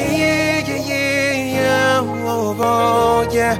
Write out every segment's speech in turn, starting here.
Yeah, oh, yeah.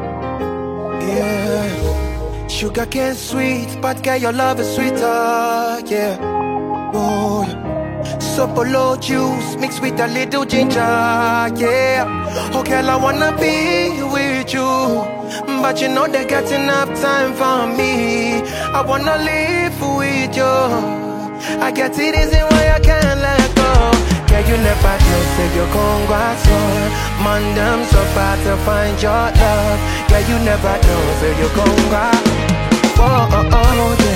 Yeah. Sugar cane sweet, but girl, your love is sweeter, yeah. Oh, yeah. Sopolo juice mixed with a little ginger, yeah. Oh, girl, I wanna be with you, but you know they got enough time for me. I wanna live with you. I get it easy when I can't let go. Girl, you never know, say you gon' go so. Man, them so far to find your love. Girl, you never know, say you gon' go. Oh, oh, oh, yeah.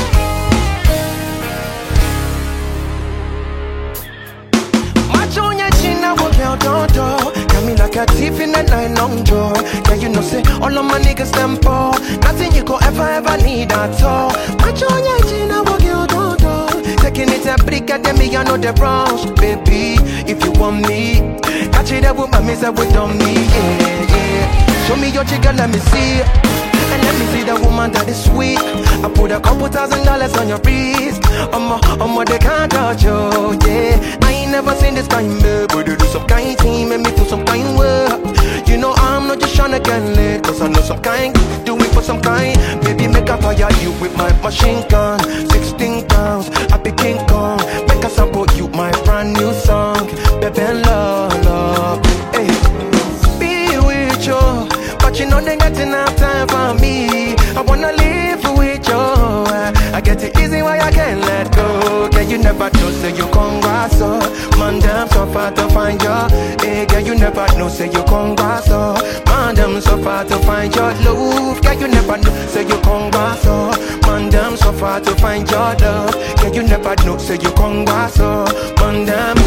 Machonya china walk out door. Got me like a thief in the night long door. Girl, you know, say all of my niggas them poor. Nothing you could ever need at all. Machonya china walk out door. Taking it a brick at them, me, I know the rush. Baby, if you want me, catch it up with my miss up with on me, yeah, yeah. Show me your chicken, let me see. And let me see the woman that is sweet. I put a couple $1,000 on your wrist. They can't touch you, yeah. I ain't never seen this kind, but you do some kind thing, make me feel some kind way. You know I'm not just tryna get lit, cause I know some kind, do it for some kind. Baby, make I fire you with my machine gun. 16 pounds, I be King Kong. Make I sample you my brand new song. Baby, love, hey. Be with you, but you know they got enough time for me. I wanna live with you. I get it easy why I can't let go. Girl, you never know, say you come back so. Man, damn, so far to find you. Hey, girl, you never know, say you come back so. Man, damn, so far to find your love. Girl, you never know, say you come back so. Man, damn, so far to find your love. Girl, you never know, say you come back so. Man, damn,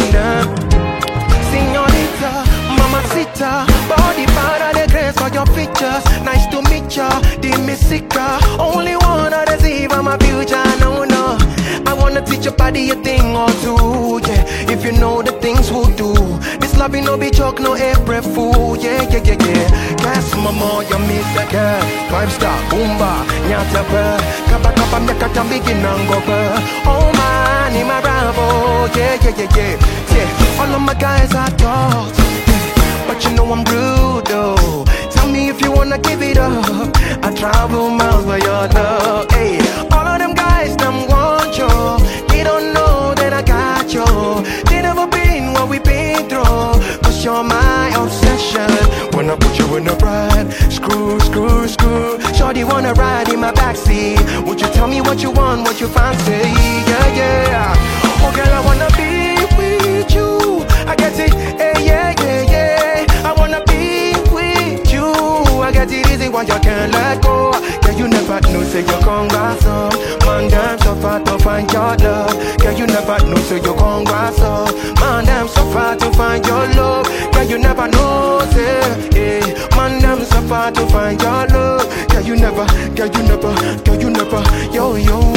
señorita, mamacita, body part of the grace for your features. Nice to meet ya, the Missika. Only one of the deceive, I'm a future, no. I wanna teach your body a thing or two, yeah. If you know the things we'll do. This love no be joke, no April fool, yeah. Yes, mama, you miss a girl. 5-star, boomba, nyata per. Kapa, mekata, begin and go per. Oh man, in my bravo, yeah. All of my guys are dogs, but you know I'm rude though. Tell me if you wanna give it up. I travel miles for your love, hey. All of them guys, them want you. They don't know that I got you. They never been what we've been through. Cause you're my obsession. When I put you in the ride, screw. Shorty wanna ride in my backseat. Would you tell me what you want, what you fancy? Yeah. Oh girl, I wanna be with you. I get it, hey, yeah. I wanna be with you. I get it easy why you can't let go. Girl, you never know, say you come back some. Man, damn, so far to find your love. Girl, you never know, say you come back some. Man, damn, so far to find your love. Girl, you never know, say, yeah. Man, damn, so far to find your love. Girl, you never, yo.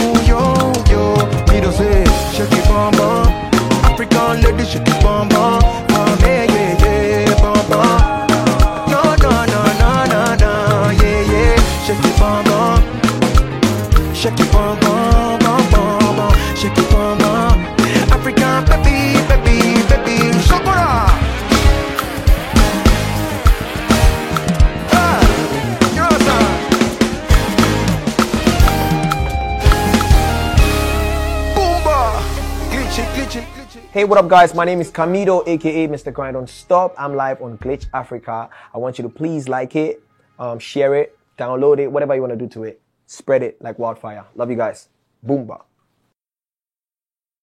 Me don't say, shake it, bum. African lady, shake it, bum. Yeah, bum. No, yeah. Shake it, bum. Shake it, bum. Shake it, bum. African baby, Shakura. Hey, what up guys? My name is Camido, aka Mr. Grind Don't Stop. I'm live on Glitch Africa. I want you to please like it, share it, download it, whatever you want to do to it. Spread it like wildfire. Love you guys. Boomba.